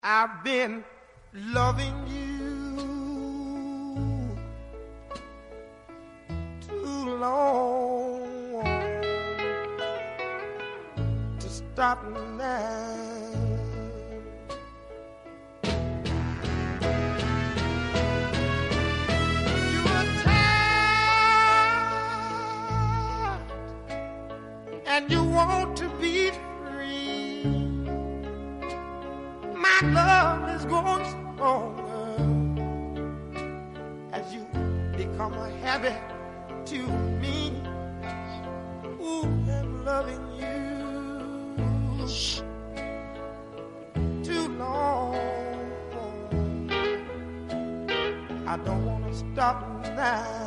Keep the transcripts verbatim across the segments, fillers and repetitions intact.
I've been loving you too long to stop now. You are tired and you want to be free. My love is growing stronger as you become a habit to me. Ooh, I'm loving you too long. I don't want to stop now.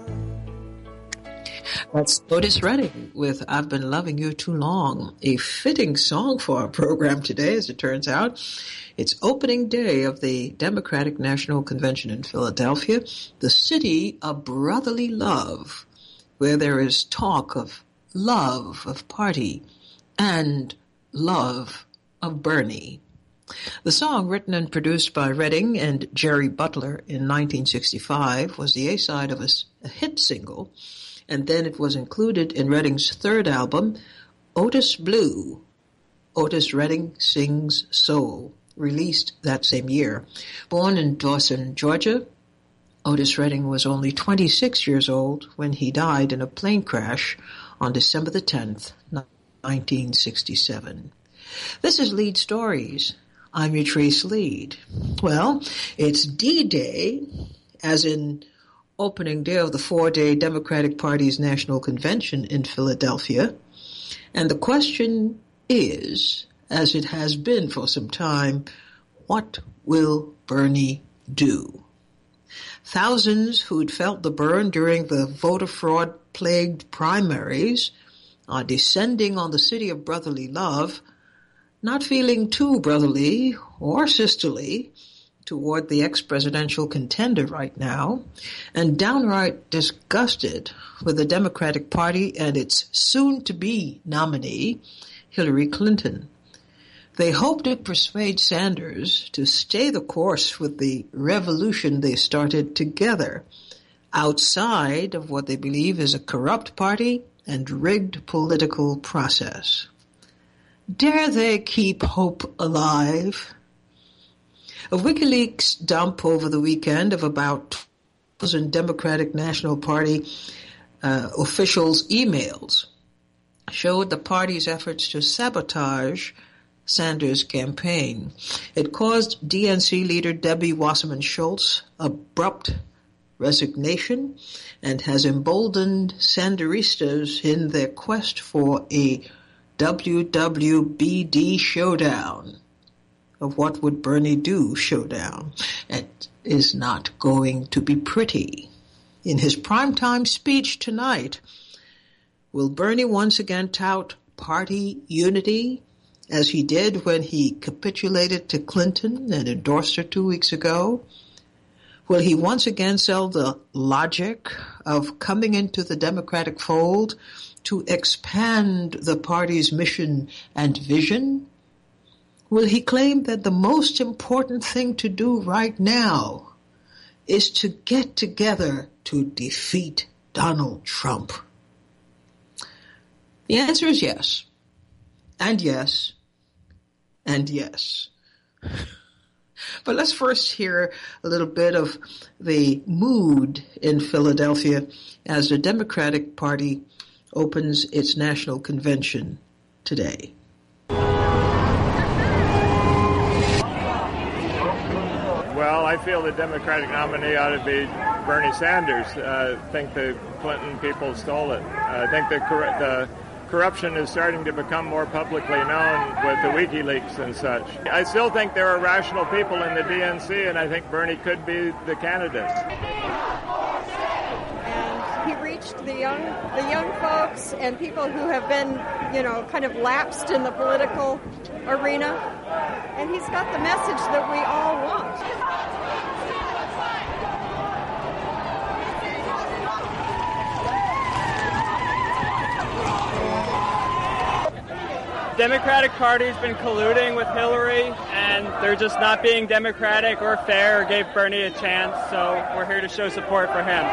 That's Otis Redding with I've Been Loving You Too Long, a fitting song for our program today, as it turns out. It's opening day of the Democratic National Convention in Philadelphia, the city of brotherly love, where there is talk of love of party and love of Bernie. The song, written and produced by Redding and Jerry Butler in nineteen sixty-five, was the A-side of a, a hit single, and then it was included in Redding's third album, Otis Blue, Otis Redding Sings Soul, released that same year. Born in Dawson, Georgia, Otis Redding was only twenty-six years old when he died in a plane crash on December the tenth, nineteen sixty-seven. This is Lead Stories. I'm your Trace Lead. Well, it's D-Day, as in opening day of the four-day Democratic Party's National Convention in Philadelphia. And the question is, as it has been for some time, what will Bernie do? Thousands who'd felt the burn during the voter fraud-plagued primaries are descending on the city of brotherly love, not feeling too brotherly or sisterly toward the ex-presidential contender right now, and downright disgusted with the Democratic Party and its soon-to-be nominee, Hillary Clinton. They hope to persuade Sanders to stay the course with the revolution they started together, outside of what they believe is a corrupt party and rigged political process. Dare they keep hope alive? A WikiLeaks dump over the weekend of about two thousand Democratic National Party uh, officials' emails showed the party's efforts to sabotage Sanders' campaign. It caused D N C leader Debbie Wasserman Schultz abrupt resignation and has emboldened Sanderistas in their quest for a W W B D showdown. Of what would Bernie do showdown. It is not going to be pretty. In his primetime speech tonight, will Bernie once again tout party unity, as he did when he capitulated to Clinton and endorsed her two weeks ago? Will he once again sell the logic of coming into the Democratic fold to expand the party's mission and vision? Will he claim that the most important thing to do right now is to get together to defeat Donald Trump? The answer is yes, and yes, and yes. But let's first hear a little bit of the mood in Philadelphia as the Democratic Party opens its national convention today. Well, I feel the Democratic nominee ought to be Bernie Sanders. Uh, I think the Clinton people stole it. I think the, cor- the corruption is starting to become more publicly known with the WikiLeaks and such. I still think there are rational people in the D N C, and I think Bernie could be the candidate. And he reached the young, the young folks and people who have been, you know, kind of lapsed in the political arena. And he's got the message that we all want. Democratic Party's been colluding with Hillary, and they're just not being democratic or fair or gave Bernie a chance, so we're here to show support for him.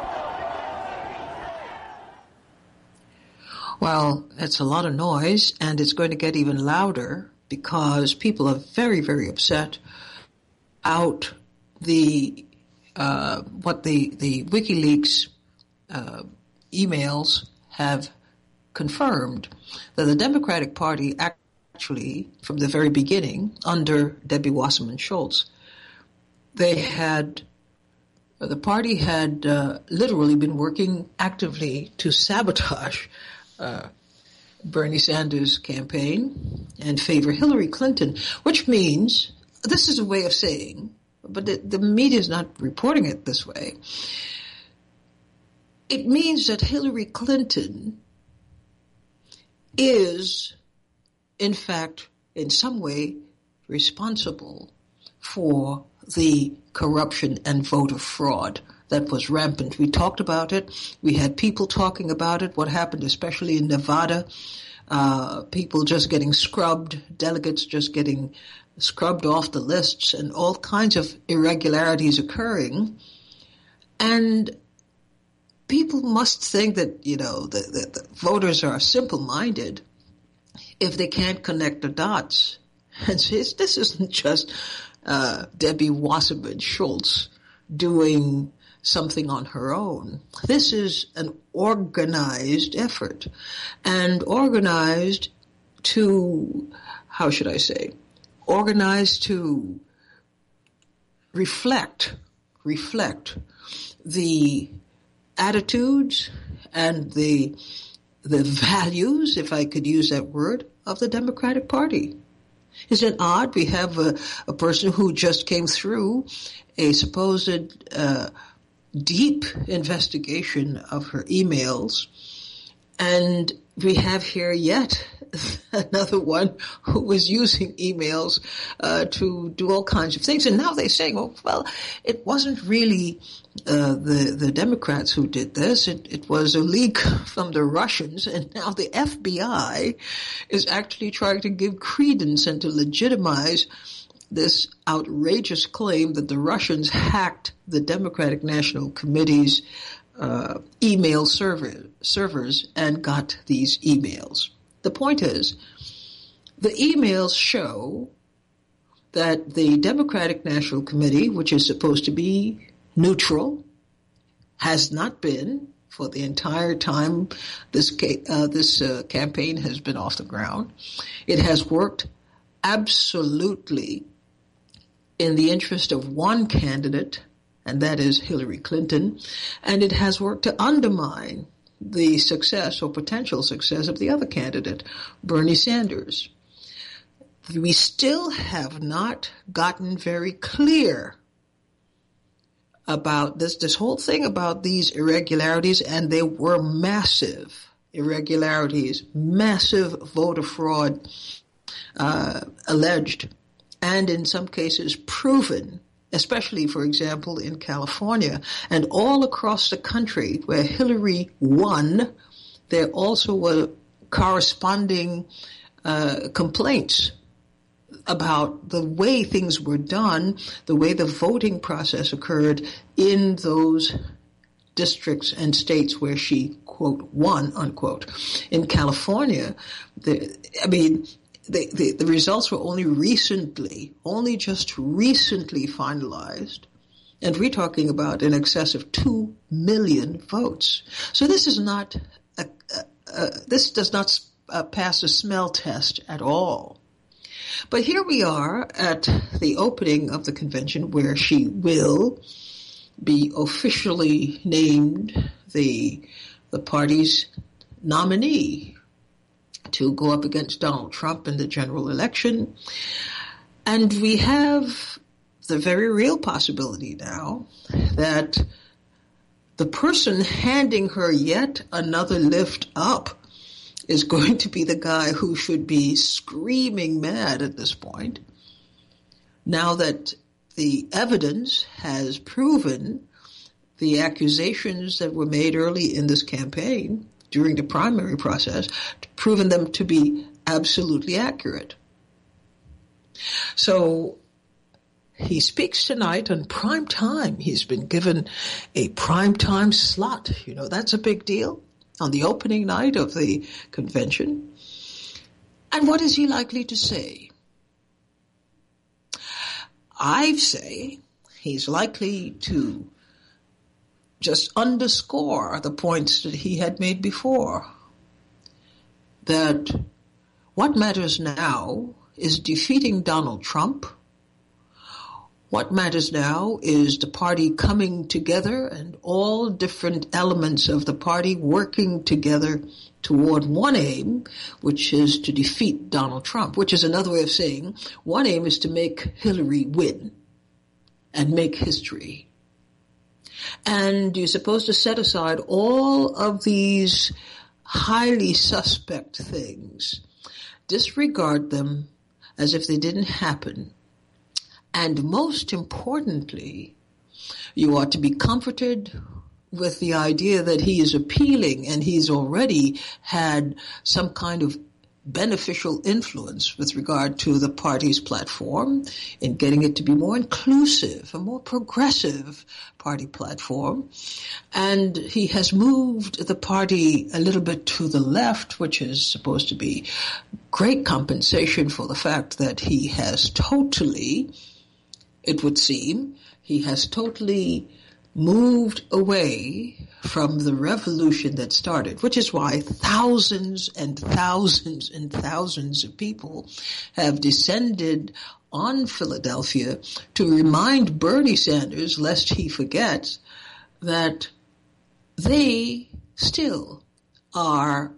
Well, it's a lot of noise, and it's going to get even louder because people are very, very upset out the uh, what the, the WikiLeaks uh, emails have confirmed, that the Democratic Party actually, from the very beginning, under Debbie Wasserman Schultz, they had, the party had uh, literally been working actively to sabotage uh, Bernie Sanders' campaign and favor Hillary Clinton, which means, this is a way of saying, but the, the media is not reporting it this way, it means that Hillary Clinton is, in fact, in some way responsible for the corruption and voter fraud that was rampant. We talked about it. We had people talking about it, what happened especially in Nevada, uh, people just getting scrubbed, delegates just getting scrubbed off the lists, and all kinds of irregularities occurring. And people must think that, you know, the, the, the voters are simple-minded if they can't connect the dots. And so this isn't just uh, Debbie Wasserman Schultz doing something on her own. This is an organized effort, and organized to, how should I say, organized to reflect, reflect the attitudes and the the values, if I could use that word, of the Democratic Party. Isn't it odd? We have a, a person who just came through a supposed uh, deep investigation of her emails, and we have here yet another one who was using emails uh, to do all kinds of things. And now they're saying, oh, well, it wasn't really uh, the, the Democrats who did this. It, it was a leak from the Russians. And now the F B I is actually trying to give credence and to legitimize this outrageous claim that the Russians hacked the Democratic National Committee's uh, email server, servers and got these emails. The point is, the emails show that the Democratic National Committee, which is supposed to be neutral, has not been for the entire time this uh, this uh, campaign has been off the ground. It has worked absolutely in the interest of one candidate, and that is Hillary Clinton, and it has worked to undermine the success or potential success of the other candidate, Bernie Sanders. We still have not gotten very clear about this, this whole thing about these irregularities, and there were massive irregularities, massive voter fraud uh, alleged, and in some cases proven, especially, for example, in California and all across the country where Hillary won. There also were corresponding uh, complaints about the way things were done, the way the voting process occurred in those districts and states where she, quote, won, unquote. In California, the, I mean, The, the, the results were only recently, only just recently finalized, and we're talking about in excess of two million votes. So this is not, a, a, a, this does not uh, pass a smell test at all. But here we are at the opening of the convention where she will be officially named the the party's nominee to go up against Donald Trump in the general election. And we have the very real possibility now that the person handing her yet another lift up is going to be the guy who should be screaming mad at this point, now that the evidence has proven the accusations that were made early in this campaign during the primary process, proven them to be absolutely accurate. So he speaks tonight on prime time. He's been given a prime time slot. You know, that's a big deal on the opening night of the convention. And what is he likely to say? I say he's likely to just underscore the points that he had made before. That what matters now is defeating Donald Trump. What matters now is the party coming together and all different elements of the party working together toward one aim, which is to defeat Donald Trump, which is another way of saying one aim is to make Hillary win and make history. And you're supposed to set aside all of these highly suspect things, disregard them as if they didn't happen. And most importantly, you ought to be comforted with the idea that he is appealing and he's already had some kind of beneficial influence with regard to the party's platform in getting it to be more inclusive, a more progressive party platform. And he has moved the party a little bit to the left, which is supposed to be great compensation for the fact that he has totally, it would seem, he has totally moved away from the revolution that started, which is why thousands and thousands and thousands of people have descended on Philadelphia to remind Bernie Sanders, lest he forget, that they still are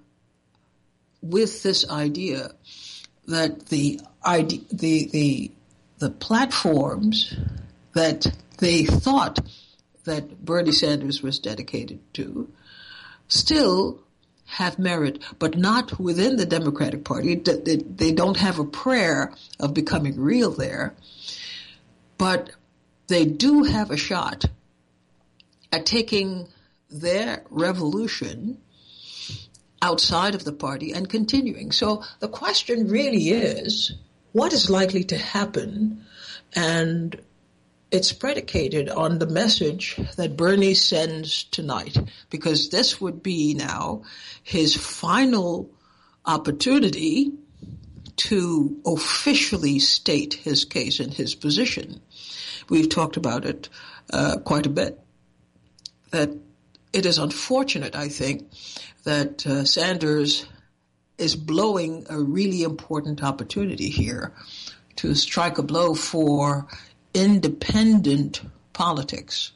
with this idea that the idea, the the the platforms that they thought that Bernie Sanders was dedicated to still have merit, but not within the Democratic Party. They don't have a prayer of becoming real there, but they do have a shot at taking their revolution outside of the party and continuing. So the question really is, what is likely to happen? And it's predicated on the message that Bernie sends tonight, because this would be now his final opportunity to officially state his case and his position. We've talked about it uh, quite a bit. That it is unfortunate, I think, that uh, Sanders is blowing a really important opportunity here to strike a blow for independent politics.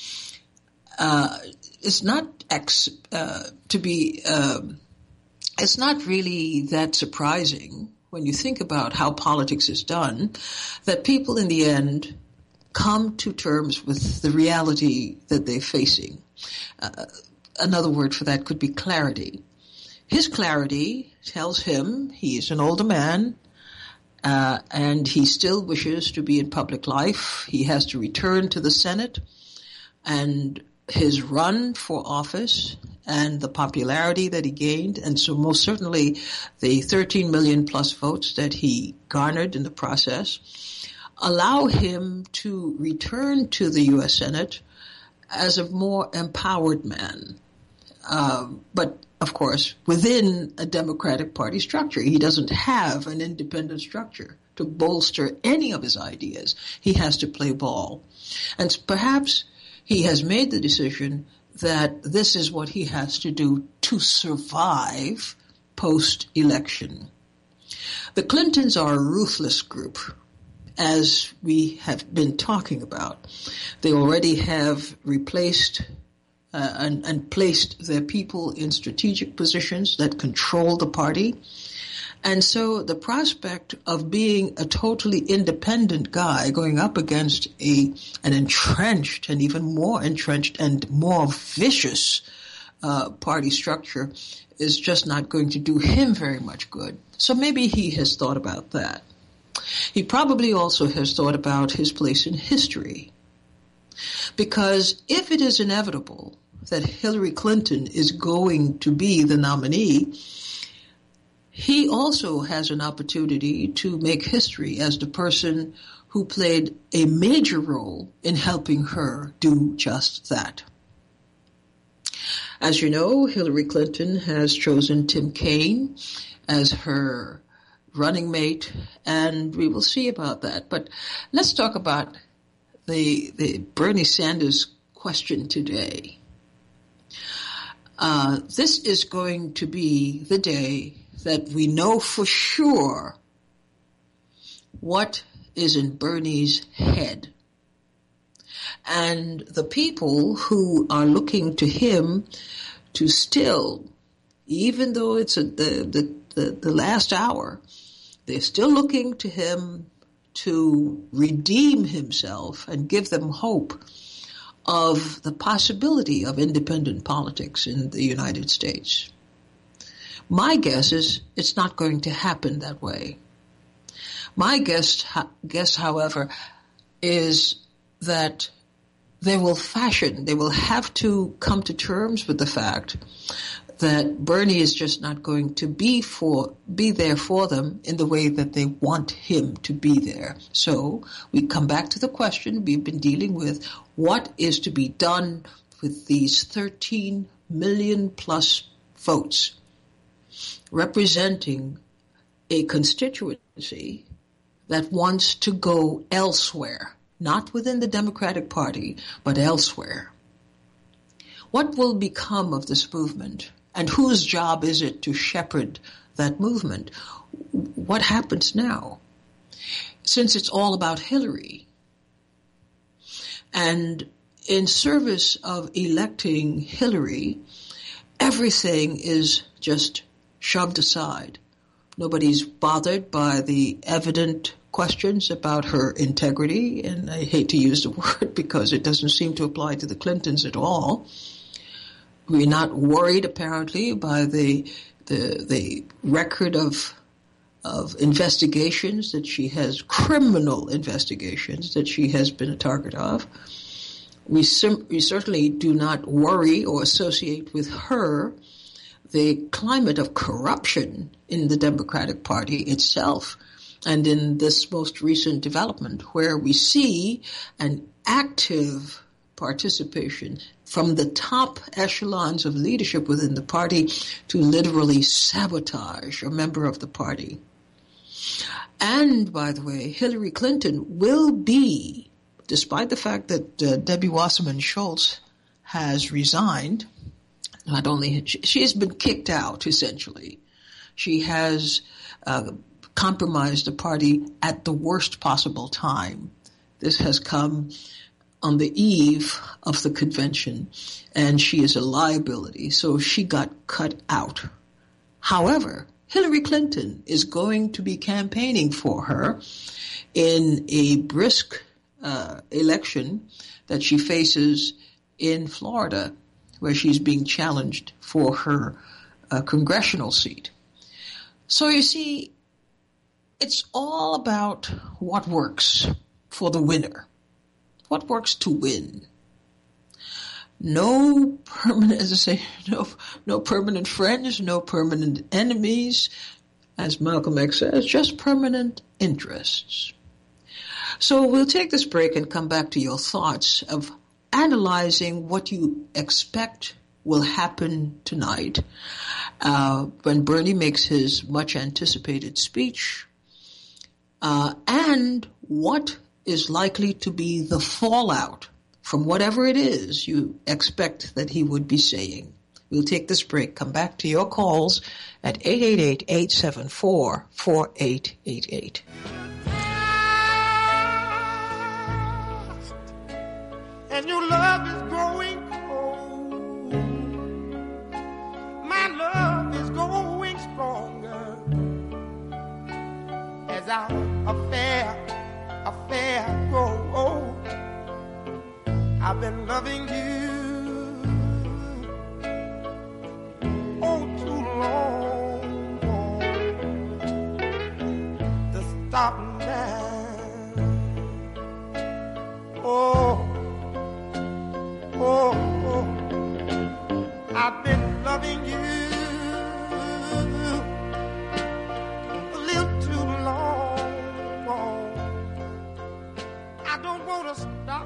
Uh, it's not ex, uh, to be, uh, it's not really that surprising when you think about how politics is done, that people in the end come to terms with the reality that they're facing. Uh, another word for that could be clarity. His clarity tells him he is an older man, Uh, and he still wishes to be in public life. He has to return to the Senate, and his run for office and the popularity that he gained, and so most certainly the thirteen million plus votes that he garnered in the process, allow him to return to the U S Senate as a more empowered man. Uh, but of course, within a Democratic Party structure. He doesn't have an independent structure to bolster any of his ideas. He has to play ball. And perhaps he has made the decision that this is what he has to do to survive post-election. The Clintons are a ruthless group, as we have been talking about. They already have replaced Uh, and, and placed their people in strategic positions that control the party. And so the prospect of being a totally independent guy going up against a an entrenched and even more entrenched and more vicious uh, party structure is just not going to do him very much good. So maybe he has thought about that. He probably also has thought about his place in history. Because if it is inevitable that Hillary Clinton is going to be the nominee, he also has an opportunity to make history as the person who played a major role in helping her do just that. As you know, Hillary Clinton has chosen Tim Kaine as her running mate, and we will see about that. But let's talk about the, the Bernie Sanders question today. Uh, this is going to be the day that we know for sure what is in Bernie's head. And the people who are looking to him to still, even though it's a, the, the, the, the last hour, they're still looking to him to redeem himself and give them hope of the possibility of independent politics in the United States. My guess is it's not going to happen that way. My guess, guess, however, is that they will fashion, they will have to come to terms with the fact that Bernie is just not going to be for be there for them in the way that they want him to be there. So we come back to the question we've been dealing with: what is to be done with these thirteen million plus votes representing a constituency that wants to go elsewhere, not within the Democratic Party, but elsewhere? What will become of this movement? And whose job is it to shepherd that movement? What happens now? Since it's all about Hillary, and in service of electing Hillary, everything is just shoved aside. Nobody's bothered by the evident questions about her integrity, and I hate to use the word because it doesn't seem to apply to the Clintons at all. We're not worried, apparently, by the the the record of of investigations that she has, criminal investigations that she has been a target of. We, sim- we certainly do not worry or associate with her the climate of corruption in the Democratic Party itself, and in this most recent development where we see an active participation from the top echelons of leadership within the party to literally sabotage a member of the party. And, by the way, Hillary Clinton will be, despite the fact that uh, Debbie Wasserman Schultz has resigned, not only, she, she has been kicked out, essentially. She has uh, compromised the party at the worst possible time. This has come on the eve of the convention, and she is a liability, so she got cut out. However, Hillary Clinton is going to be campaigning for her in a brisk uh, election that she faces in Florida, where she's being challenged for her uh, congressional seat. So you see, it's all about what works for the winner. What works to win? No permanent, as I say, no, no permanent friends, no permanent enemies, as Malcolm X says, just permanent interests. So we'll take this break and come back to your thoughts of analyzing what you expect will happen tonight uh, when Bernie makes his much anticipated speech, uh, and what is likely to be the fallout from whatever it is you expect that he would be saying. We'll take this break, come back to your calls at eight eight eight, eight seven four, four eight eight eight. And your love is growing cold. My love is growing stronger as our affair affair grow old. I've been loving you oh too long to stop now. Oh, oh, oh, I've been loving you don't want to stop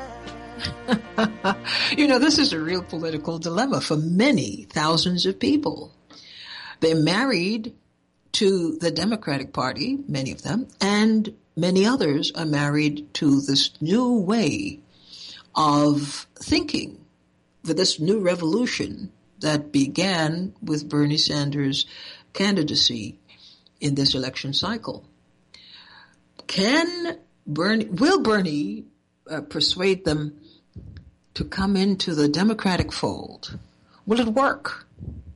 now. You know, this is a real political dilemma for many thousands of people. They're married to the Democratic Party, many of them, and many others are married to this new way of thinking, for this new revolution that began with Bernie Sanders' candidacy in this election cycle. Can Bernie, will Bernie uh, persuade them to come into the Democratic fold? Will it work?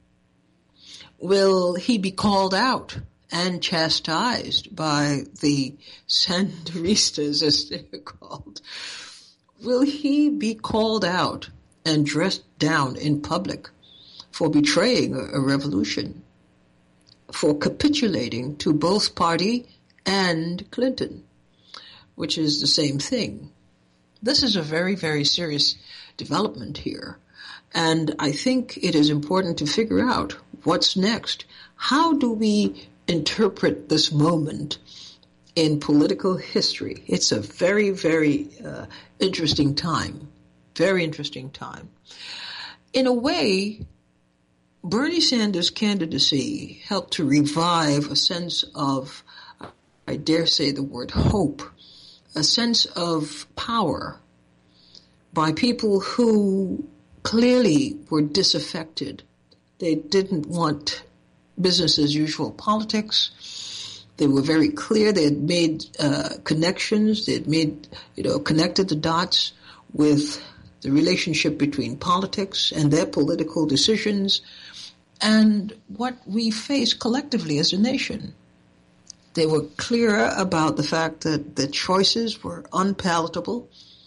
Will he be called out and chastised by the Sanderistas, as they're called? Will he be called out and dressed down in public for betraying a, a revolution, for capitulating to both party and Clinton, which is the same thing? This is a very, very serious development here. And I think it is important to figure out what's next. How do we interpret this moment in political history? It's a very, very uh, interesting time. Very interesting time. In a way, Bernie Sanders' candidacy helped to revive a sense of, I dare say the word hope, a sense of power by people who clearly were disaffected. They didn't want business as usual politics. They were very clear. They had made uh, connections. They had made, you know, connected the dots with the relationship between politics and their political decisions and what we face collectively as a nation. They were clear about the fact that the choices were unpalatable,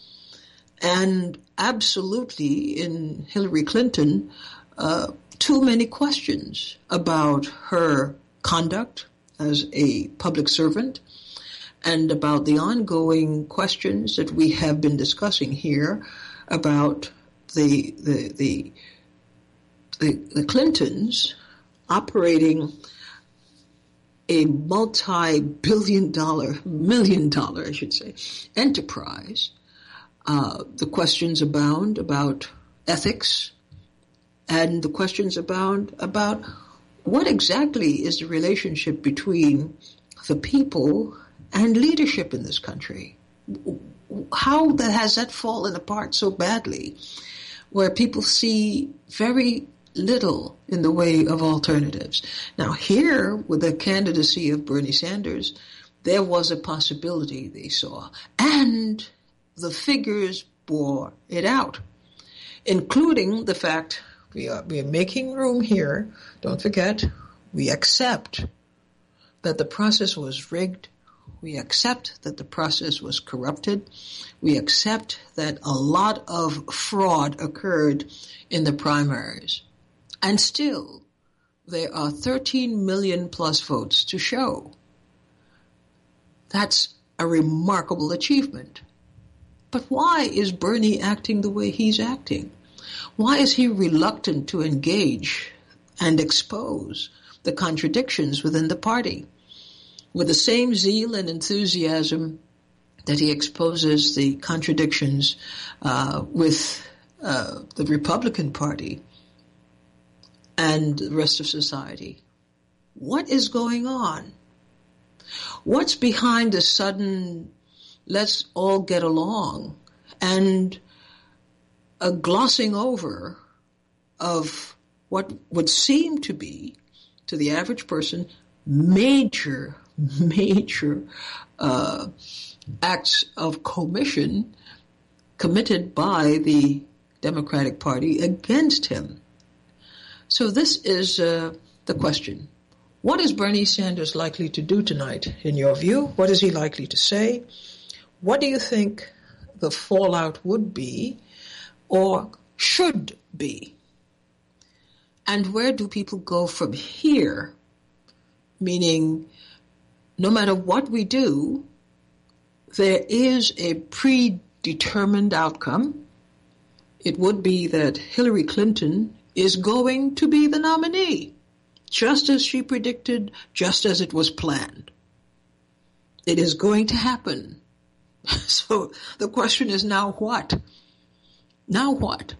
and absolutely in Hillary Clinton, uh, too many questions about her conduct as a public servant and about the ongoing questions that we have been discussing here about the the the the, the Clintons operating a multi-billion dollar, million dollar, I should say, enterprise. Uh, the questions abound about ethics, and the questions abound about what exactly is the relationship between the people and leadership in this country. How that has that fallen apart so badly, where people see very little in the way of alternatives. Now here, with the candidacy of Bernie Sanders, there was a possibility they saw, and the figures bore it out, including the fact we are, we are making room here. Don't forget, we accept that the process was rigged. We accept that the process was corrupted. We accept that a lot of fraud occurred in the primaries. And still, there are thirteen million plus votes to show. That's a remarkable achievement. But why is Bernie acting the way he's acting? Why is he reluctant to engage and expose the contradictions within the party? With the same zeal and enthusiasm that he exposes the contradictions uh, with uh, the Republican Party and the rest of society. What is going on? What's behind the sudden let's all get along and a glossing over of what would seem to be, to the average person, major, major uh, acts of commission committed by the Democratic Party against him? So this is uh, the question. What is Bernie Sanders likely to do tonight, in your view? What is he likely to say? What do you think the fallout would be or should be? And where do people go from here? Meaning, no matter what we do, there is a predetermined outcome. It would be that Hillary Clinton is going to be the nominee, just as she predicted, just as it was planned. It is going to happen. So the question is, now what? Now what?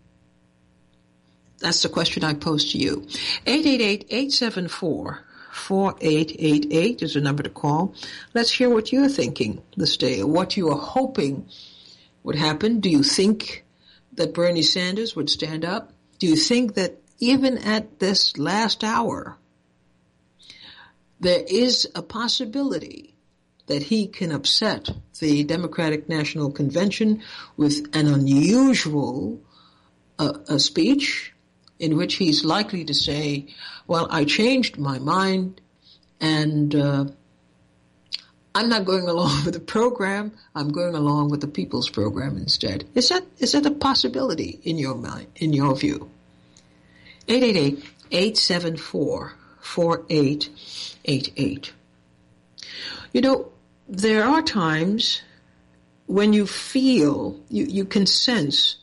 That's the question I pose to you. eight eight eight, eight seven four, four eight eight eight is the number to call. Let's hear what you're thinking this day, what you are hoping would happen. Do you think that Bernie Sanders would stand up? Do you think that even at this last hour, there is a possibility that he can upset the Democratic National Convention with an unusual uh, a speech in which he's likely to say, well, I changed my mind and uh, I'm not going along with the program, I'm going along with the people's program instead. Is that is that a possibility in your mind, in your view? eight eight eight, eight seven four, four eight eight eight. You know, there are times when you feel, you, you can sense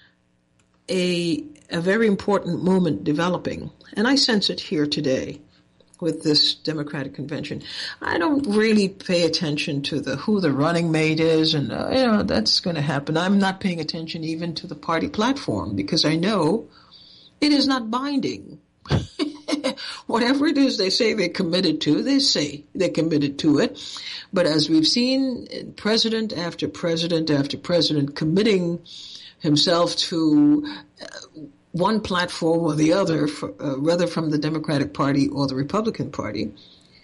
a a very important moment developing, and I sense it here today with this Democratic convention. I don't really pay attention to the who the running mate is, and uh, you know that's going to happen. I'm not paying attention even to the party platform because I know it is not binding. Whatever it is they say they're committed to, they say they're committed to it. But as we've seen, president after president after president committing himself to uh, one platform or the other, for, uh, whether from the Democratic Party or the Republican Party,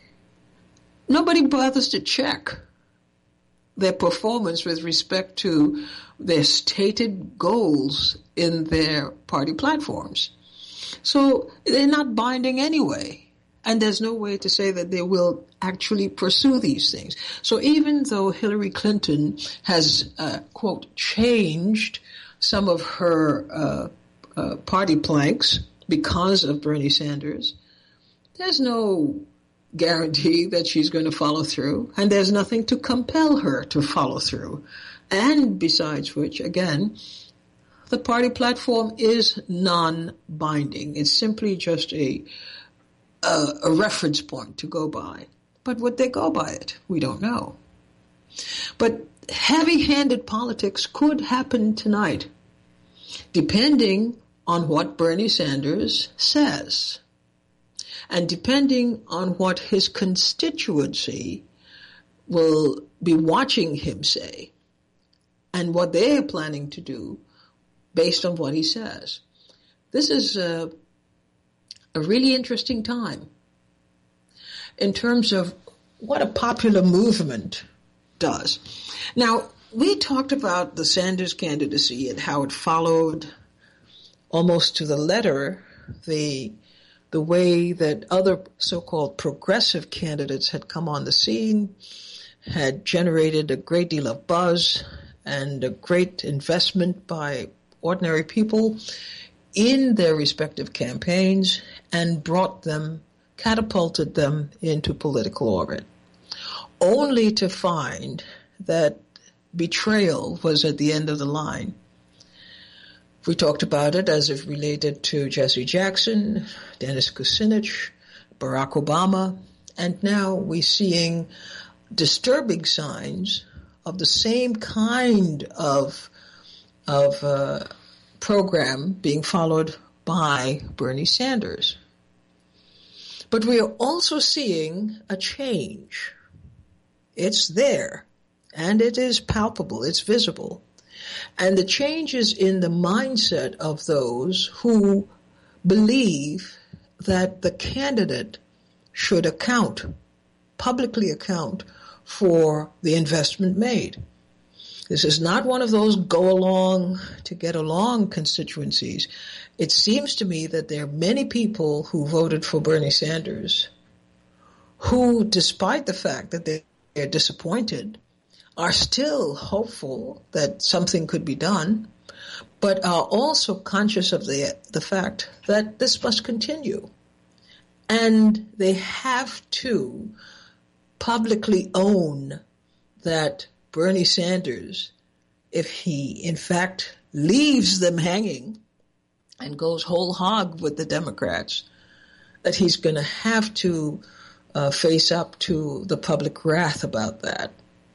nobody bothers to check their performance with respect to their stated goals in their party platforms. So they're not binding anyway. And there's no way to say that they will actually pursue these things. So even though Hillary Clinton has, uh, quote, changed some of her uh, uh, party planks because of Bernie Sanders, there's no guarantee that she's going to follow through. And there's nothing to compel her to follow through. And besides which, again, the party platform is non-binding. It's simply just a A, a reference point to go by. But would they go by it? We don't know. But heavy-handed politics could happen tonight, depending on what Bernie Sanders says, and depending on what his constituency will be watching him say, and what they are planning to do based on what he says. This is a A really interesting time in terms of what a popular movement does. Now, we talked about the Sanders candidacy and how it followed almost to the letter the the way that other so-called progressive candidates had come on the scene, had generated a great deal of buzz and a great investment by ordinary people in their respective campaigns and brought them, catapulted them into political orbit, only to find that betrayal was at the end of the line. We talked about it as it related to Jesse Jackson, Dennis Kucinich, Barack Obama, and now we're seeing disturbing signs of the same kind of of uh, program being followed by Bernie Sanders. But we are also seeing a change. It's there, and it is palpable, it's visible. And the change is in the mindset of those who believe that the candidate should account, publicly account, for the investment made. This is not one of those go along to get along constituencies. It seems to me that there are many people who voted for Bernie Sanders who, despite the fact that they're disappointed, are still hopeful that something could be done, but are also conscious of the the fact that this must continue. And they have to publicly own that Bernie Sanders, if he in fact leaves them hanging and goes whole hog with the Democrats, that he's going to have to uh, face up to the public wrath about that.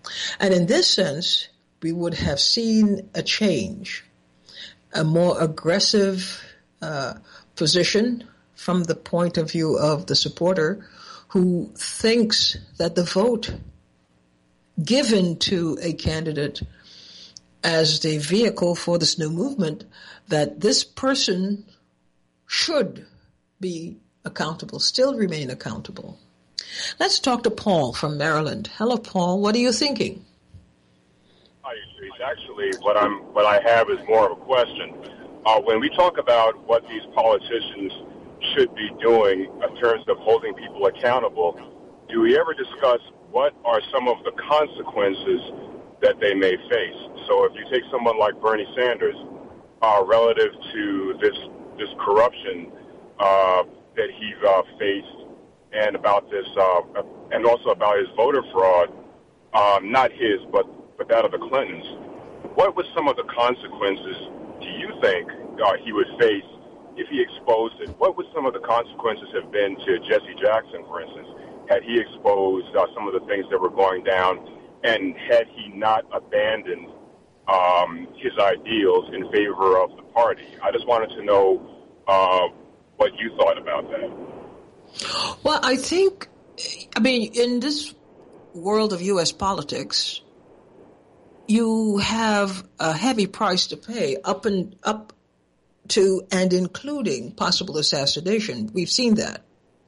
And in this sense, we would have seen a change, a more aggressive uh, position from the point of view of the supporter who thinks that the vote given to a candidate as the vehicle for this new movement, that this person should be accountable, still remain accountable. Let's talk to Paul from Maryland. Hello, Paul. What are you thinking? Hi, Idris. Actually, what I'm what I have is more of a question. Uh, when we talk about what these politicians should be doing in terms of holding people accountable, do we ever discuss what are some of the consequences that they may face? So if you take someone like Bernie Sanders, uh, relative to this this corruption uh, that he uh, faced, and about this, uh, and also about his voter fraud, um, not his, but, but that of the Clintons, what would some of the consequences do you think uh, he would face if he exposed it? What would some of the consequences have been to Jesse Jackson, for instance, had he exposed uh, some of the things that were going down, and had he not abandoned um, his ideals in favor of the party? I just wanted to know uh, what you thought about that. Well, I think, I mean, in this world of U S politics, you have a heavy price to pay up and up to and including possible assassination. We've seen that.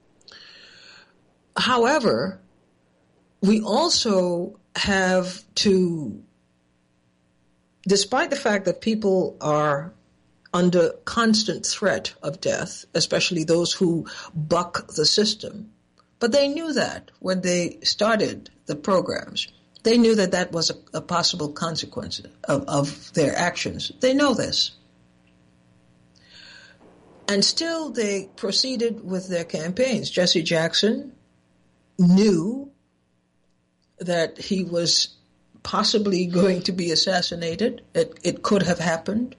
However, we also have to, despite the fact that people are under constant threat of death, especially those who buck the system. But they knew that when they started the programs. They knew that that was a, a possible consequence of, of their actions. They know this. And still they proceeded with their campaigns. Jesse Jackson knew that he was possibly going to be assassinated. It, it could have happened.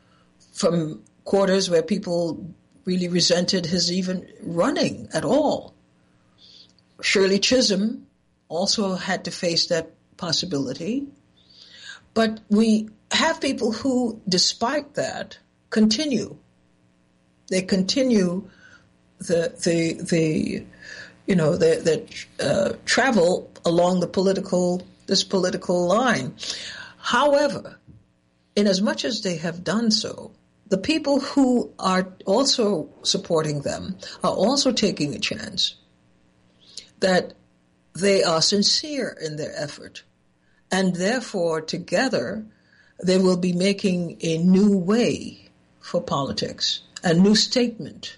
From quarters where people really resented his even running at all. Shirley Chisholm also had to face that possibility. But we have people who, despite that, continue. They continue the the the you know the the uh, travel along the political this political line. However, in as much as they have done so, the people who are also supporting them are also taking a chance that they are sincere in their effort, and therefore together they will be making a new way for politics, a new statement,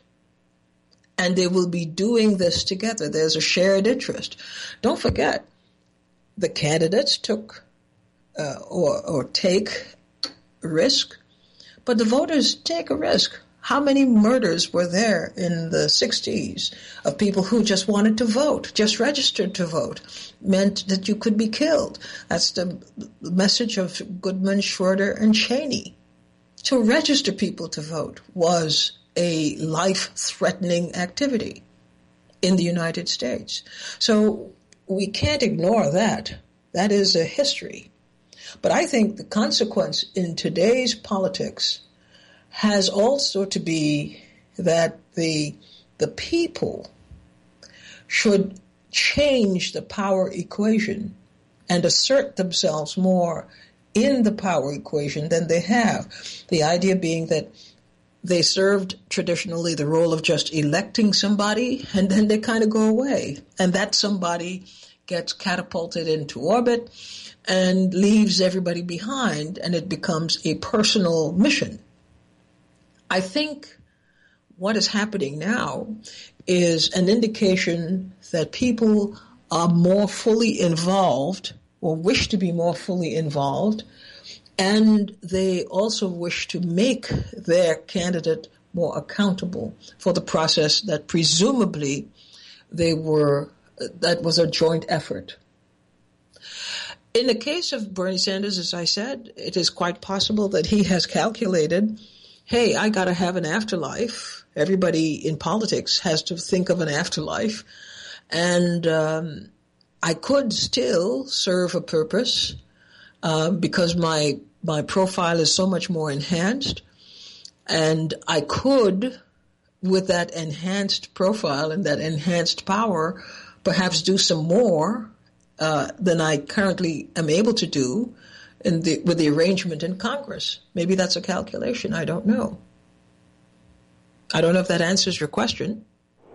and they will be doing this together. There's a shared interest. Don't forget, the candidates took uh, or, or take risk, but the voters take a risk. How many murders were there in the sixties of people who just wanted to vote, just registered to vote, meant that you could be killed? That's the message of Goodman, Schroeder, and Cheney. To register people to vote was a life-threatening activity in the United States. So we can't ignore that. That is a history. But I think the consequence in today's politics has also to be that the the people should change the power equation and assert themselves more in the power equation than they have. The idea being that they served traditionally the role of just electing somebody, and then they kind of go away. And that somebody gets catapulted into orbit and leaves everybody behind, and it becomes a personal mission. I think what is happening now is an indication that people are more fully involved or wish to be more fully involved, and they also wish to make their candidate more accountable for the process that presumably they were, that was a joint effort. In the case of Bernie Sanders, as I said, it is quite possible that he has calculated, hey, I got to have an afterlife. Everybody in politics has to think of an afterlife. And um, I could still serve a purpose uh, because my my profile is so much more enhanced, and I could, with that enhanced profile and that enhanced power, perhaps do some more uh, than I currently am able to do in the, with the arrangement in Congress. Maybe that's a calculation. I don't know. I don't know if that answers your question.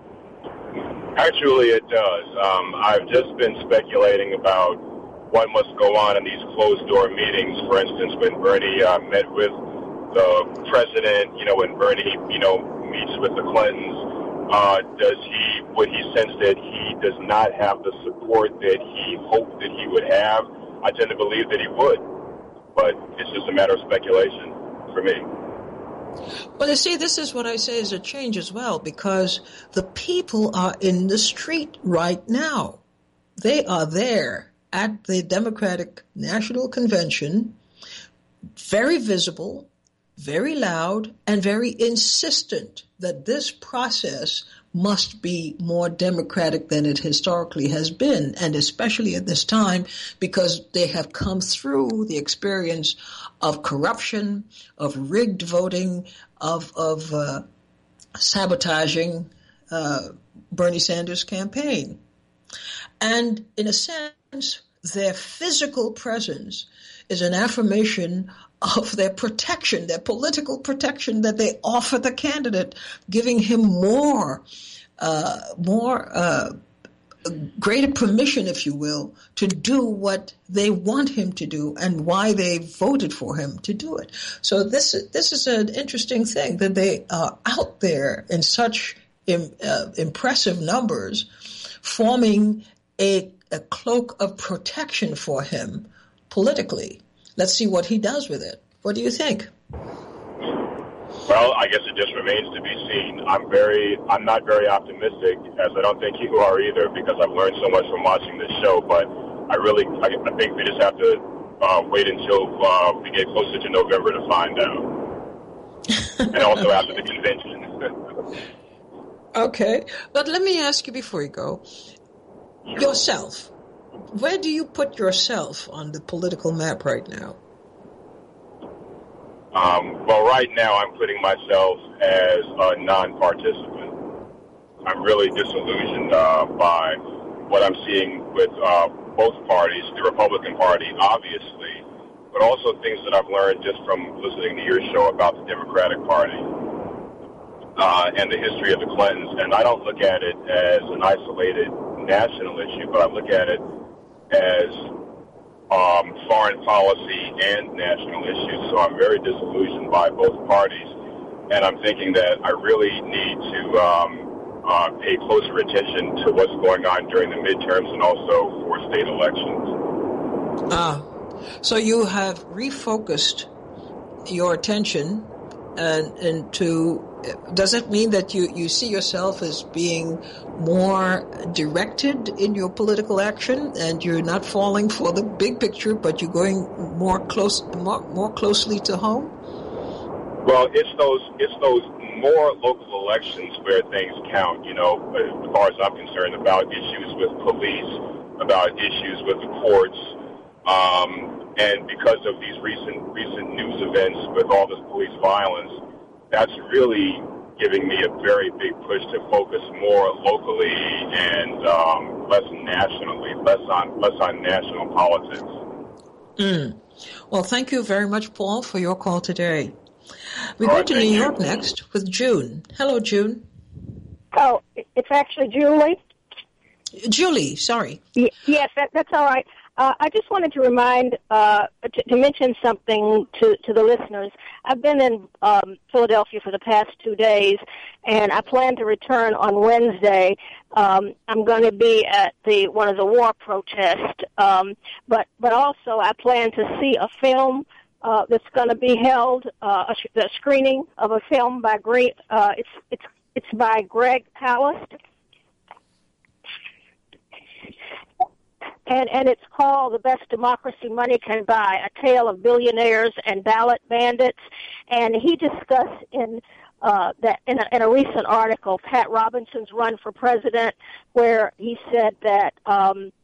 Actually, it does. Um, I've just been speculating about what must go on in these closed-door meetings. For instance, when Bernie uh, met with the president, you know, when Bernie, you know, meets with the Clintons, uh, does he, would he sense that he does not have the support that he hoped that he would have? I tend to believe that he would, but it's just a matter of speculation for me. Well, you see, this is what I say is a change as well, because the people are in the street right now. They are there at the Democratic National Convention, very visible, very loud, and very insistent that this process must be more democratic than it historically has been, and especially at this time because they have come through the experience of corruption, of rigged voting, of of uh, sabotaging uh, Bernie Sanders' campaign. And in a sense, their physical presence is an affirmation of their protection, their political protection that they offer the candidate, giving him more, uh, more, uh, greater permission, if you will, to do what they want him to do and why they voted for him to do it. So this, this is an interesting thing that they are out there in such im, uh, impressive numbers, forming a, a cloak of protection for him politically. Let's see what he does with it. What do you think? Well, I guess it just remains to be seen. I'm very, I'm not very optimistic, as I don't think you are either, because I've learned so much from watching this show. But I really, I, I think we just have to uh, wait until uh, we get closer to November to find out, and also after the convention. Okay, but let me ask you before you go, sure. Yourself. Where do you put yourself on the political map right now? Um, well, right now I'm putting myself as a non-participant. I'm really disillusioned uh, by what I'm seeing with uh, both parties, the Republican Party, obviously, but also things that I've learned just from listening to your show about the Democratic Party uh, and the history of the Clintons. And I don't look at it as an isolated national issue, but I look at it as um, foreign policy and national issues. So I'm very disillusioned by both parties, and I'm thinking that I really need to um, uh, pay closer attention to what's going on during the midterms and also for state elections. Ah, so you have refocused your attention and, and to, does it mean that you, you see yourself as being more directed in your political action and you're not falling for the big picture, but you're going more close, more, more closely to home? Well, it's those, it's those more local elections where things count, you know, as far as I'm concerned, about issues with police, about issues with the courts, um, and because of these recent recent news events with all this police violence, that's really giving me a very big push to focus more locally and um, less nationally, less on less on national politics. Mm. Well, thank you very much, Paul, for your call today. We all go right, to New you. York next with June. Hello, June. Oh, it's actually Julie. Julie, sorry. Y- yes, that, that's all right. Uh, I just wanted to remind, uh, to, to mention something to, to the listeners. I've been in um, Philadelphia for the past two days, and I plan to return on Wednesday. Um, I'm going to be at the one of the war protests, um, but but also I plan to see a film uh, that's going to be held, uh, a, sh- a screening of a film by Greg. Uh, it's it's it's by Greg Palast. And, and it's called The Best Democracy Money Can Buy, A Tale of Billionaires and Ballot Bandits. And he discussed in uh, that in a, in a recent article, Pat Robinson's run for president, where he said that um,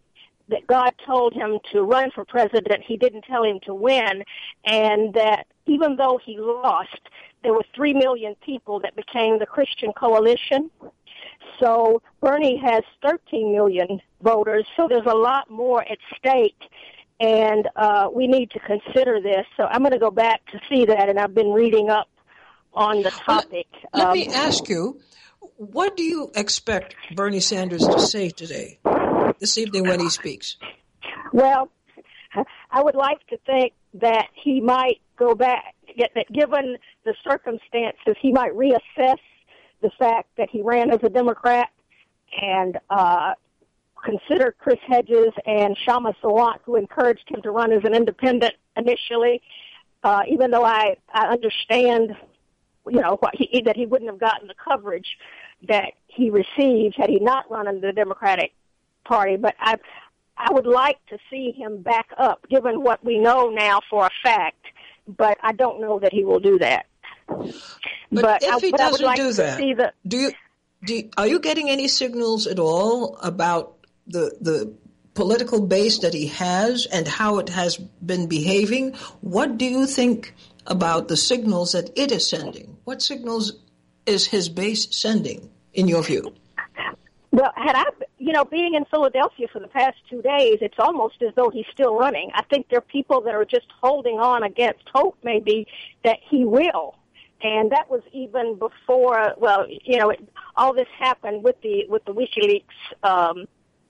that God told him to run for president. He didn't tell him to win, and that even though he lost, there were three million people that became the Christian Coalition. So Bernie has thirteen million voters, so there's a lot more at stake, and uh, we need to consider this. So I'm going to go back to see that, and I've been reading up on the topic. Well, let um, me ask you, what do you expect Bernie Sanders to say today, this evening when he speaks? Well, I would like to think that he might go back, that given the circumstances, he might reassess the fact that he ran as a Democrat and uh, consider Chris Hedges and Shama Sawant, who encouraged him to run as an independent initially, uh, even though I, I understand, you know, what he, that he wouldn't have gotten the coverage that he received had he not run in the Democratic Party. But I, I would like to see him back up, given what we know now for a fact, but I don't know that he will do that. But, but if I, he but doesn't I would like do to that, see the, do you, do you, are you getting any signals at all about the the political base that he has and how it has been behaving? What do you think about the signals that it is sending? What signals is his base sending, in your view? Well, had I, you know, being in Philadelphia for the past two days, it's almost as though he's still running. I think there are people that are just holding on against hope, maybe, that he will. And that was even before, well, you know, it, all this happened with the with the WikiLeaks um,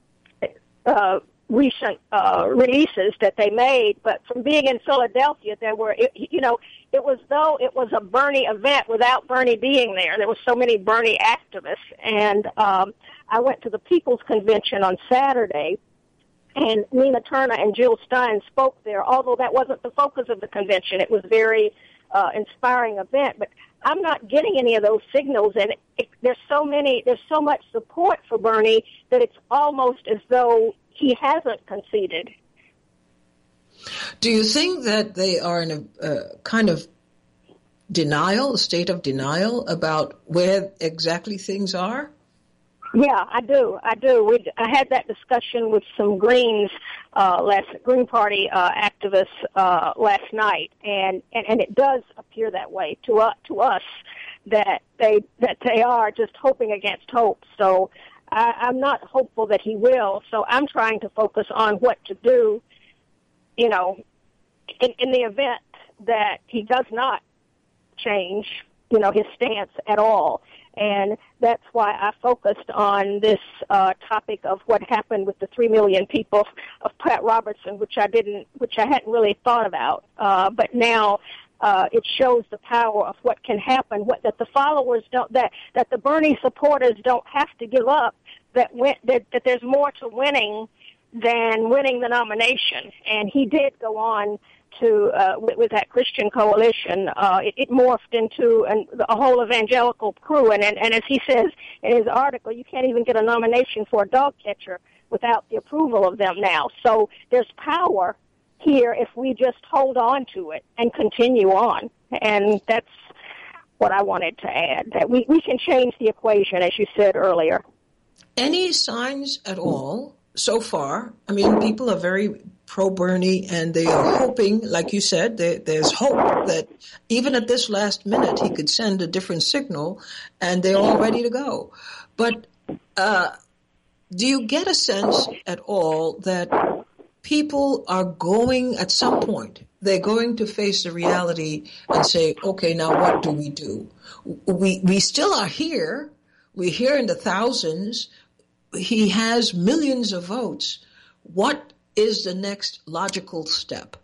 uh, recent uh, releases that they made. But from being in Philadelphia, there were, it, you know, it was though it was a Bernie event without Bernie being there. There were so many Bernie activists. And um, I went to the People's Convention on Saturday, and Nina Turner and Jill Stein spoke there, although that wasn't the focus of the convention. It was very uh, inspiring event, but I'm not getting any of those signals, and it, it, there's so many, there's so much support for Bernie that it's almost as though he hasn't conceded. Do you think that they are in a uh, kind of denial, a state of denial about where exactly things are? Yeah, I do. I do. We, I had that discussion with some Greens, uh, last Green Party uh, activists uh, last night, and, and, and it does appear that way to uh, to us that they that they are just hoping against hope. So I, I'm not hopeful that he will. So I'm trying to focus on what to do, you know, in, in the event that he does not change, you know, his stance at all. And that's why I focused on this uh, topic of what happened with the three million people of Pat Robertson, which I didn't, which I hadn't really thought about. Uh, but now uh, it shows the power of what can happen. What that the followers don't, that that the Bernie supporters don't have to give up. That win, that, that there's more to winning than winning the nomination. And he did go on to uh, with, with that Christian Coalition. Uh, it, it morphed into an, a whole evangelical crew, and, and and as he says in his article, you can't even get a nomination for a dog catcher without the approval of them now. So there's power here if we just hold on to it and continue on, and that's what I wanted to add, that we, we can change the equation, as you said earlier. Any signs at all so far? I mean, people are very pro-Bernie, and they are hoping, like you said, there, there's hope that even at this last minute he could send a different signal, and they're all ready to go. But uh, do you get a sense at all that people are going, at some point, they're going to face the reality and say, okay, now what do we do? We, we still are here. We're here in the thousands. He has millions of votes. What is the next logical step?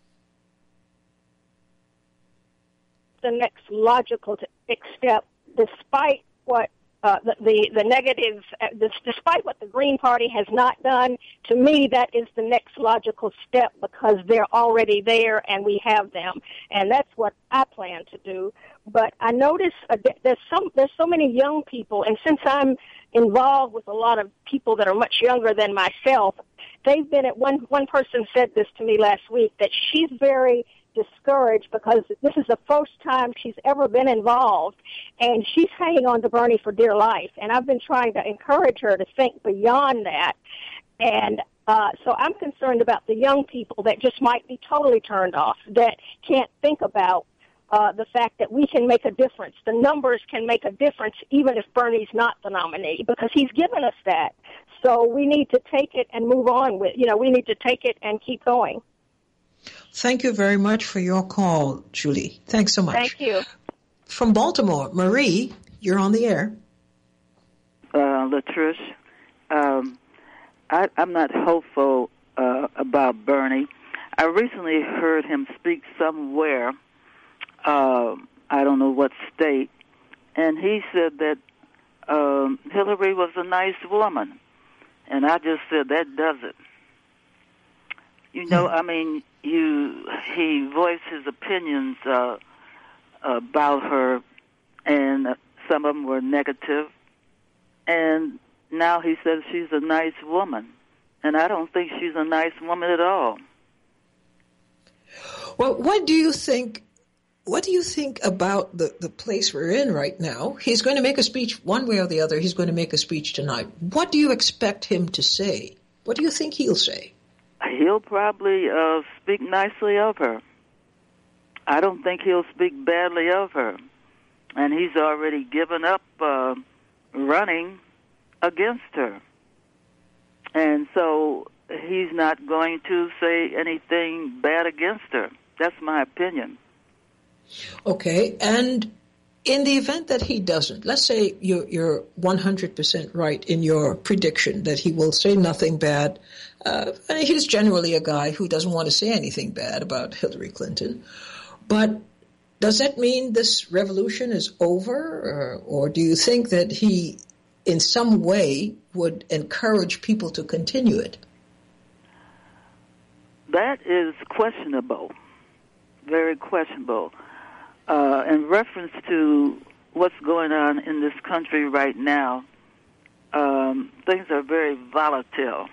The next logical step, despite what uh, the, the the negative, uh, this, despite what the Green Party has not done, to me that is the next logical step, because they're already there and we have them, and that's what I plan to do. But I notice uh, there's some there's so many young people, and since I'm involved with a lot of people that are much younger than myself, they've been at one one person said this to me last week, that she's very discouraged because this is the first time she's ever been involved, and she's hanging on to Bernie for dear life. And I've been trying to encourage her to think beyond that. And Uh, so I'm concerned about the young people that just might be totally turned off, that can't think about uh, the fact that we can make a difference. The numbers can make a difference even if Bernie's not the nominee, because he's given us that. So we need to take it and move on with, you know, we need to take it and keep going. Thank you very much for your call, Julie. Thanks so much. Thank you. From Baltimore, Marie, you're on the air. Uh, Latrice, um, I, I'm not hopeful uh, about Bernie. I recently heard him speak somewhere, uh, I don't know what state, and he said that um, Hillary was a nice woman. And I just said, that does it. You know, I mean, you he voiced his opinions uh, about her, and some of them were negative. And now he says she's a nice woman. And I don't think she's a nice woman at all. Well, what do you think, what do you think about the, the place we're in right now? He's going to make a speech one way or the other. He's going to make a speech tonight. What do you expect him to say? What do you think he'll say? He'll probably uh, speak nicely of her. I don't think he'll speak badly of her. And he's already given up uh, running against her. And so he's not going to say anything bad against her. That's my opinion. Okay, and in the event that he doesn't, let's say you're, you're one hundred percent right in your prediction that he will say nothing bad. Uh, I mean, he's generally a guy who doesn't want to say anything bad about Hillary Clinton. But does that mean this revolution is over? Or, or do you think that he, in some way, would encourage people to continue it? That is questionable, very questionable. Uh, in reference to what's going on in this country right now, um, things are very volatile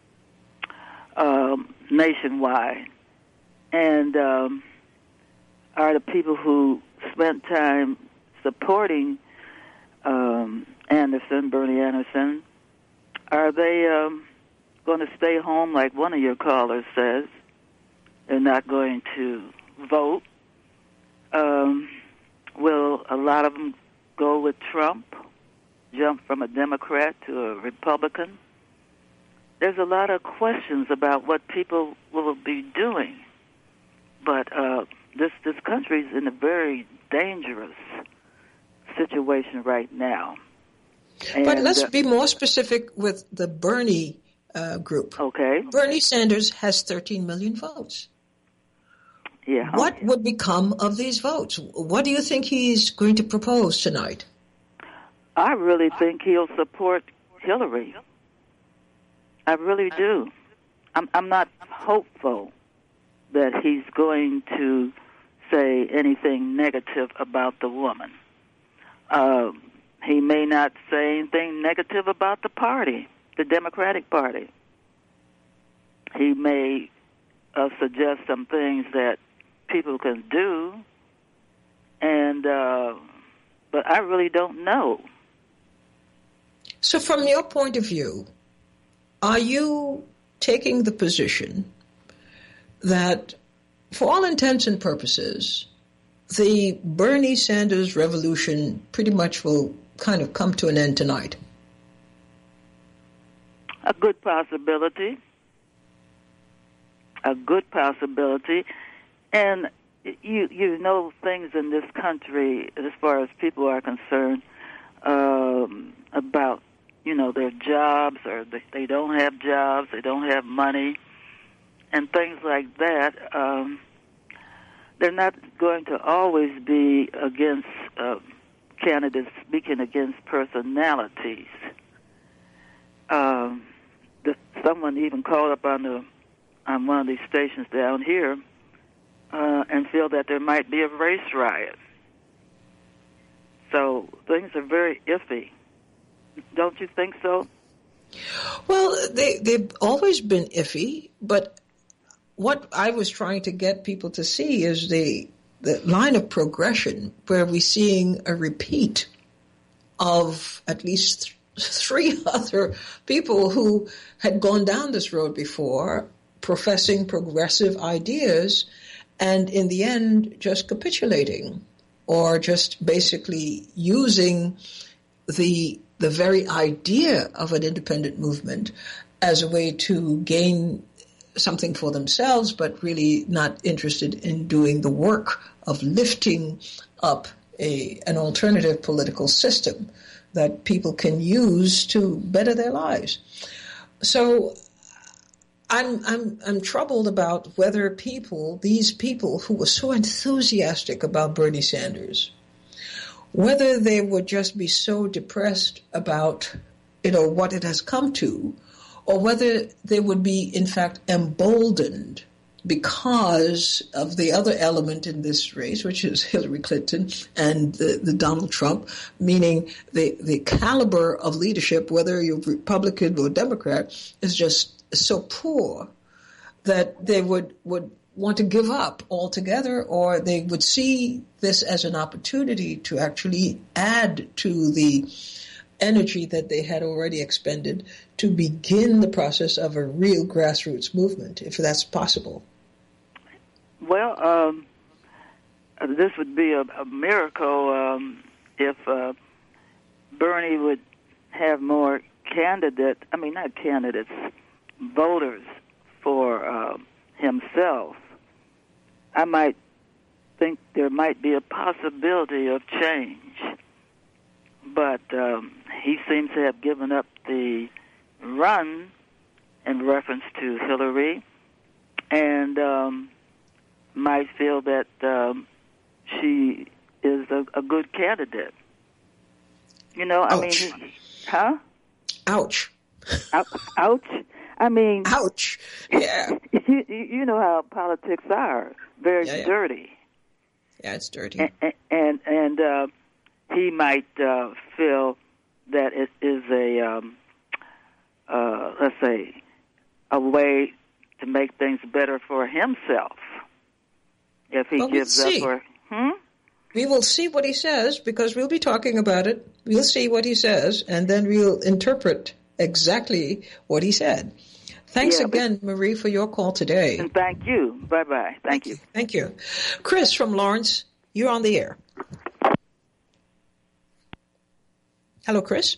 um, nationwide. And um, are the people who spent time supporting um, Anderson, Bernie Anderson, are they um, going to stay home like one of your callers says? They're not going to vote. Um, will a lot of them go with Trump, jump from a Democrat to a Republican? There's a lot of questions about what people will be doing. But uh, this this country's in a very dangerous situation right now. And, but let's uh, be more specific with the Bernie uh, group. Okay. Bernie Sanders has thirteen million votes. Yeah. What would become of these votes? What do you think he's going to propose tonight? I really think he'll support Hillary. I really do. I'm, I'm not hopeful that he's going to say anything negative about the woman. Uh, he may not say anything negative about the party, the Democratic Party. He may uh, suggest some things that people can do, and uh, but I really don't know. So from your point of view, are you taking the position that, for all intents and purposes, the Bernie Sanders revolution pretty much will kind of come to an end tonight? A good possibility. A good possibility. And you you know things in this country, as far as people are concerned, um, about, you know, their jobs, or they, they don't have jobs, they don't have money, and things like that. Um, they're not going to always be against uh, candidates speaking against personalities. Um, the, someone even called up on the on one of these stations down here uh, and feel that there might be a race riot. So things are very iffy. Don't you think so? Well, they, they've always been iffy, but what I was trying to get people to see is the, the line of progression where we're seeing a repeat of at least three other people who had gone down this road before, professing progressive ideas, and in the end just capitulating or just basically using the the very idea of an independent movement as a way to gain something for themselves, but really not interested in doing the work of lifting up a an alternative political system that people can use to better their lives. So I'm I'm I'm troubled about whether people, these people who were so enthusiastic about Bernie Sanders, whether they would just be so depressed about, you know, what it has come to, or whether they would be in fact emboldened because of the other element in this race, which is Hillary Clinton and the, the Donald Trump, meaning the, the caliber of leadership, whether you're Republican or Democrat, is just so poor that they would, would want to give up altogether, or they would see this as an opportunity to actually add to the energy that they had already expended to begin the process of a real grassroots movement, if that's possible. Well, um, this would be a, a miracle um, if uh, Bernie would have more candidates, I mean, not candidates, voters for uh, himself. I might think there might be a possibility of change. But um, he seems to have given up the run in reference to Hillary, and um, might feel that um, she is a, a good candidate. You know, I Ouch. mean, he, huh? Ouch. Ouch. I mean, ouch. Yeah. You, you know how politics are, very yeah, yeah. dirty. Yeah, it's dirty. And and, and uh, he might uh, feel that it is a, um, uh, let's say, a way to make things better for himself if he well, gives we'll up. See. Or hmm? We will see what he says, because we'll be talking about it. We'll see what he says, and then we'll interpret exactly what he said. Thanks yeah, again, but, Marie, for your call today. And thank you. Bye-bye. Thank, thank you. you. Thank you. Chris from Lawrence, you're on the air. Hello, Chris.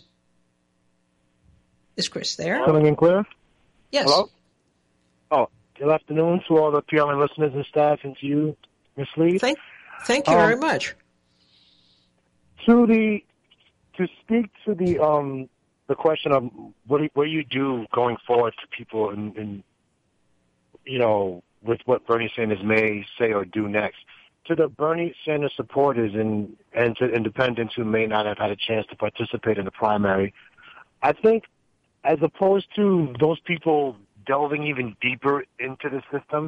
Is Chris there? Coming in clear? Yes. Hello? Oh, good afternoon to all the P L N listeners and staff, and to you, Miz Lee. Thank, thank you um, very much. To the, to speak to the, um, the question of what do, what do you do going forward to people in, in, you know, with what Bernie Sanders may say or do next. To the Bernie Sanders supporters and, and to independents who may not have had a chance to participate in the primary, I think as opposed to those people delving even deeper into the system,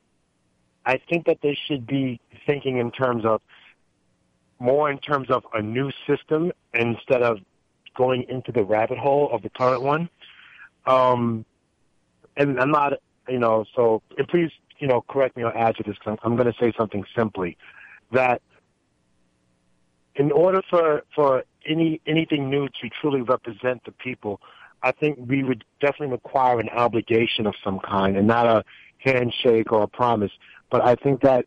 I think that they should be thinking in terms of more in terms of a new system instead of going into the rabbit hole of the current one. Um, and I'm not, you know, so and please, you know, correct me or add to this, because I'm, I'm going to say something simply, that in order for, for any anything new to truly represent the people, I think we would definitely require an obligation of some kind and not a handshake or a promise. But I think that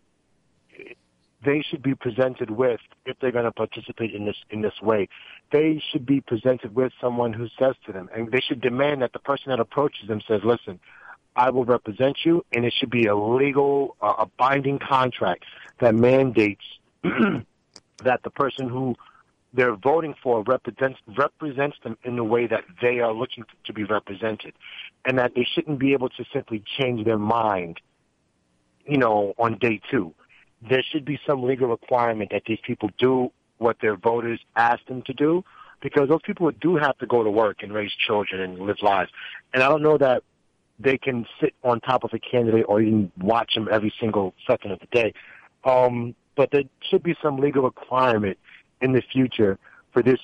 they should be presented with, if they're going to participate in this in this way, they should be presented with someone who says to them, and they should demand that the person that approaches them says, listen, I will represent you, and it should be a legal, uh, a binding contract that mandates that the person who they're voting for represents represents them in the way that they are looking to be represented, and that they shouldn't be able to simply change their mind, you know, on day two. There should be some legal requirement that these people do what their voters ask them to do, because those people do have to go to work and raise children and live lives. And I don't know that they can sit on top of a candidate or even watch them every single second of the day. Um, but there should be some legal requirement in the future for this,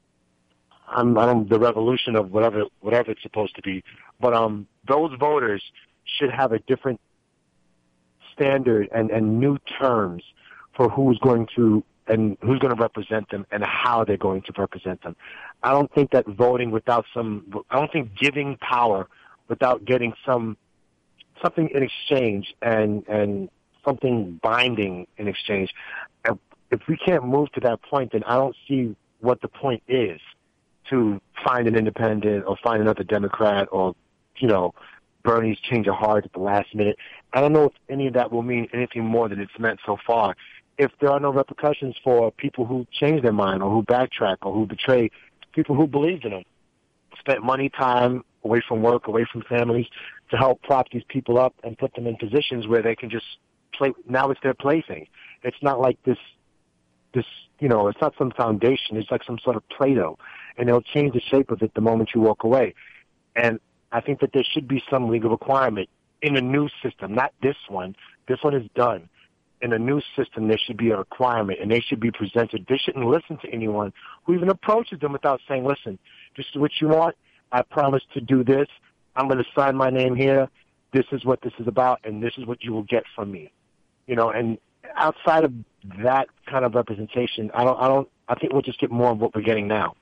um, I don't, the revolution of whatever whatever it's supposed to be. But um, those voters should have a different standard and, and new terms for who's going to and who's going to represent them and how they're going to represent them. I don't think that voting without some, I don't think giving power without getting some, something in exchange and, and something binding in exchange. If we can't move to that point, then I don't see what the point is to find an independent or find another Democrat or, you know, Bernie's change of heart at the last minute. I don't know if any of that will mean anything more than it's meant so far. If there are no repercussions for people who change their mind or who backtrack or who betray people who believed in them, spent money, time away from work, away from families to help prop these people up and put them in positions where they can just play. Now it's their plaything. It's not like this, this, you know, it's not some foundation. It's like some sort of Play-Doh, and they'll change the shape of it the moment you walk away. And I think that there should be some legal requirement in a new system, not this one. This one is done. In a new system, there should be a requirement, and they should be presented. They shouldn't listen to anyone who even approaches them without saying, listen, this is what you want. I promise to do this. I'm going to sign my name here. This is what this is about, and this is what you will get from me. You know, and outside of that kind of representation, I don't, I don't, I think we'll just get more of what we're getting now.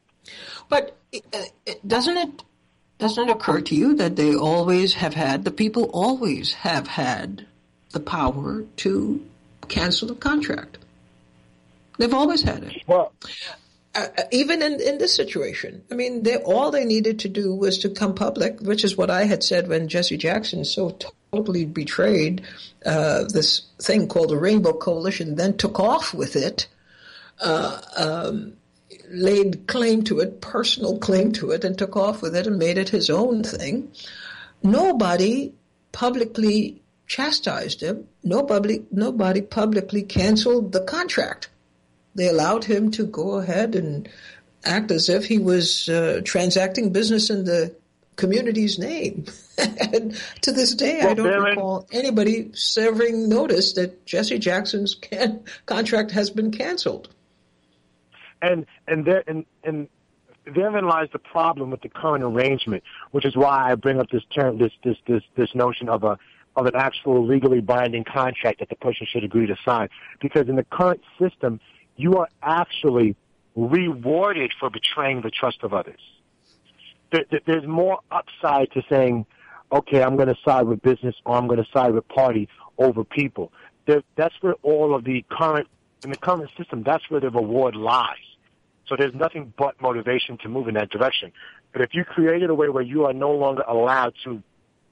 But uh, doesn't it, doesn't it occur to you that they always have had, the people always have had the power to cancel the contract? They've always had it. Well, uh, even in, in this situation, I mean, they, all they needed to do was to come public, which is what I had said when Jesse Jackson so totally betrayed uh, this thing called the Rainbow Coalition, then took off with it, uh, um, laid claim to it, personal claim to it, and took off with it and made it his own thing. Nobody publicly chastised him. Nobody, nobody publicly canceled the contract. They allowed him to go ahead and act as if he was uh, transacting business in the community's name. And to this day, well, I don't Darren, recall anybody serving notice that Jesse Jackson's can- contract has been canceled. And and there and, and therein lies the problem with the current arrangement, which is why I bring up this term, this this this this notion of a of an actual legally binding contract that the person should agree to sign. Because in the current system, you are actually rewarded for betraying the trust of others. There, there, there's more upside to saying, okay, I'm going to side with business or I'm going to side with party over people. There, that's where all of the current, in the current system, that's where the reward lies. So there's nothing but motivation to move in that direction. But if you created a way where you are no longer allowed to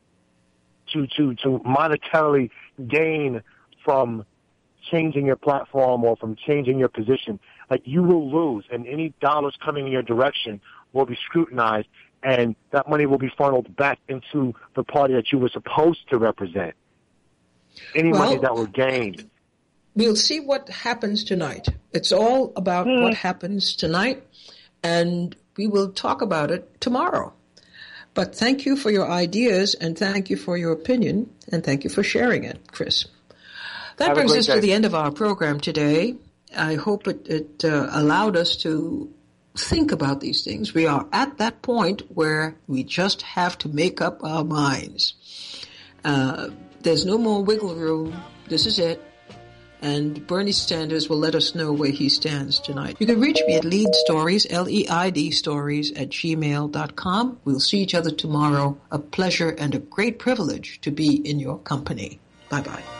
to to, to monetarily gain from changing your platform or from changing your position, like you will lose, and any dollars coming in your direction will be scrutinized, and that money will be funneled back into the party that you were supposed to represent. Any well, money that were gained. We'll see what happens tonight. It's all about mm. what happens tonight, and we will talk about it tomorrow. But thank you for your ideas, and thank you for your opinion, and thank you for sharing it, Chris. That Have brings us day. to the end of our program today. I hope it, it uh, allowed us to think about these things. We are at that point where we just have to make up our minds. Uh, there's no more wiggle room. This is it. And Bernie Sanders will let us know where he stands tonight. You can reach me at lead stories, L E I D stories, at gmail dot com. We'll see each other tomorrow. A pleasure and a great privilege to be in your company. Bye-bye.